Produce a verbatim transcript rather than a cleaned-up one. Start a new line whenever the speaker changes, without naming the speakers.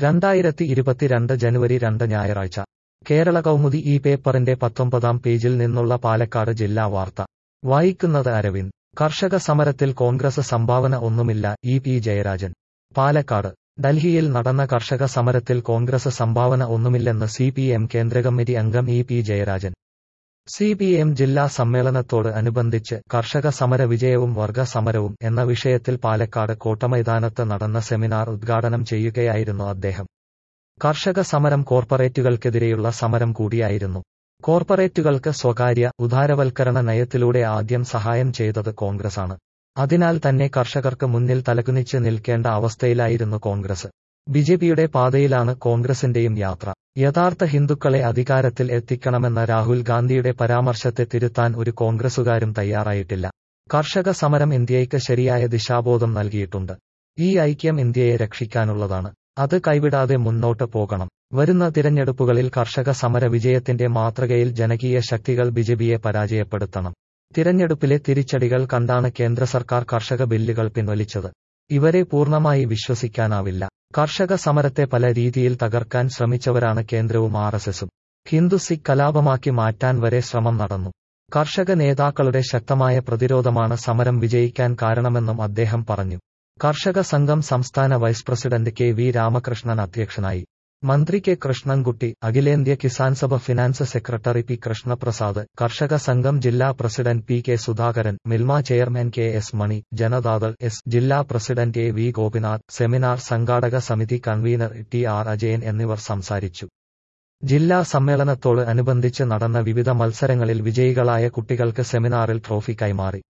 രണ്ടായിരത്തി ഇരുപത്തിരണ്ട് ജനുവരി രണ്ട് ഞായറാഴ്ച കേരള കൗമുദി ഈ പേപ്പറിന്റെ പത്തൊമ്പതാം പേജിൽ നിന്നുള്ള പാലക്കാട് ജില്ലാ വാർത്ത വായിക്കുന്നത് അരവിന്ദ്. കർഷക സമരത്തിൽ കോൺഗ്രസ് സംഭാവന ഒന്നുമില്ല, ഇ പി ജയരാജൻ. പാലക്കാട്. ഡൽഹിയിൽ നടന്ന കർഷക സമരത്തിൽ കോൺഗ്രസ് സംഭാവന ഒന്നുമില്ലെന്ന് സി പി എം കേന്ദ്രകമ്മിറ്റി അംഗം E P Jayarajan. C P M ജില്ലാ സമ്മേളനത്തോട് അനുബന്ധിച്ച് കർഷക സമര വിജയവും വർഗ സമരവും എന്ന വിഷയത്തിൽ പാലക്കാട് കോട്ടമൈതാനത്ത് നടന്ന സെമിനാർ ഉദ്ഘാടനം ചെയ്യുകയായിരുന്നു അദ്ദേഹം. കർഷക സമരം കോർപ്പറേറ്റുകൾക്കെതിരെയുള്ള സമരം കൂടിയായിരുന്നു. കോർപ്പറേറ്റുകൾക്ക് സ്വകാര്യ ഉദാരവൽക്കരണ നയത്തിലൂടെ ആദ്യം സഹായം ചെയ്തത് കോൺഗ്രസാണ്. അതിനാൽ തന്നെ കർഷകർക്ക് മുന്നിൽ തലകുനിച്ച് നിൽക്കേണ്ട അവസ്ഥയിലായിരുന്നു കോൺഗ്രസ്. ബിജെപിയുടെ പാതയിലാണ് കോൺഗ്രസിന്റെയും യാത്ര. യഥാർത്ഥ ഹിന്ദുക്കളെ അധികാരത്തിൽ എത്തിക്കണമെന്ന രാഹുൽ ഗാന്ധിയുടെ പരാമർശത്തെ തിരുത്താൻ ഒരു കോൺഗ്രസുകാരും തയ്യാറായിട്ടില്ല. കർഷക സമരം ഇന്ത്യയ്ക്ക് ശരിയായ ദിശാബോധം നൽകിയിട്ടുണ്ട്. ഈ ഐക്യം ഇന്ത്യയെ രക്ഷിക്കാനുള്ളതാണ്. അത് കൈവിടാതെ മുന്നോട്ട് പോകണം. വരുന്ന തിരഞ്ഞെടുപ്പുകളിൽ കർഷക സമര വിജയത്തിന്റെ മാതൃകയിൽ ജനകീയ ശക്തികൾ ബിജെപിയെ പരാജയപ്പെടുത്തണം. തിരഞ്ഞെടുപ്പിലെ തിരിച്ചടികൾ കണ്ടാണ് കേന്ദ്ര സർക്കാർ കർഷക ബില്ലുകൾ പിൻവലിച്ചത്. ഇവരെ പൂർണ്ണമായി വിശ്വസിക്കാനാവില്ല. കർഷക സമരത്തെ പല രീതിയിൽ തകർക്കാൻ ശ്രമിച്ചവരാണ് കേന്ദ്രവും ആർ എസ് എസും. ഹിന്ദു സിഖ് കലാപമാക്കി മാറ്റാൻ വരെ ശ്രമം നടന്നു. കർഷക നേതാക്കളുടെ ശക്തമായ പ്രതിരോധമാണ് സമരം വിജയിക്കാൻ കാരണമെന്നും അദ്ദേഹം പറഞ്ഞു. കർഷക സംഘം സംസ്ഥാന vice president K V Ramakrishnan അധ്യക്ഷനായി. മന്ത്രി കെ കൃഷ്ണൻകുട്ടി, അഖിലേന്ത്യാ Kisan Sabha finance secretary P Krishnaprasad, കർഷക സംഘം ജില്ലാ president P K Sudhakaran, Milma chairman K S Mani, Janata എസ് S president A V Gopinath, seminar സംഘാടക സമിതി കൺവീനർ ടി ആർ അജയൻ എന്നിവർ സംസാരിച്ചു. ജില്ലാ സമ്മേളനത്തോട് അനുബന്ധിച്ച് നടന്ന വിവിധ മത്സരങ്ങളിൽ വിജയികളായ കുട്ടികൾക്ക് സെമിനാറിൽ ട്രോഫി കൈമാറി.